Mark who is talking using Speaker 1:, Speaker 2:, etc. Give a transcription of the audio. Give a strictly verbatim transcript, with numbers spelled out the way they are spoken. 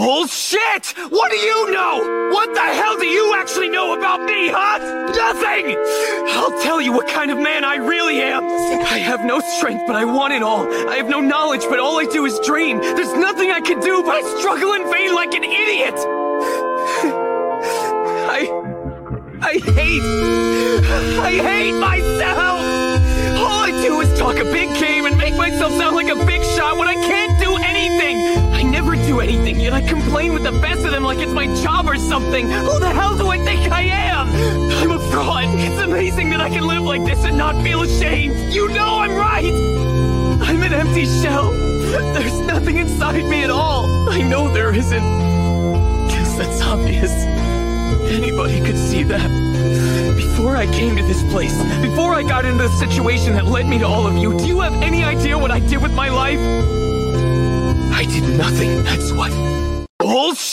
Speaker 1: Bullshit! What do you know? What the hell do you actually know about me, huh? Nothing! I'll tell you what kind of man I really am. I have no strength, but I want it all. I have no knowledge, but all I do is dream. There's nothing I can do, but I struggle in vain like an idiot. I... I hate... I hate myself! All I do is talk a big game and make myself sound like a big shot when I can't do anything! I never do anything, yet I complain with the best of them like it's my job or something! Who the hell do I think I am? I'm a fraud! It's amazing that I can live like this and not feel ashamed! You know I'm right! I'm an empty shell! There's nothing inside me at all! I know there isn't. Guess that's obvious. Anybody could see that. Before I came to this place, before I got into the situation that led me to all of you, do you have any idea what I did with my life? I did nothing, that's what. Bullshit!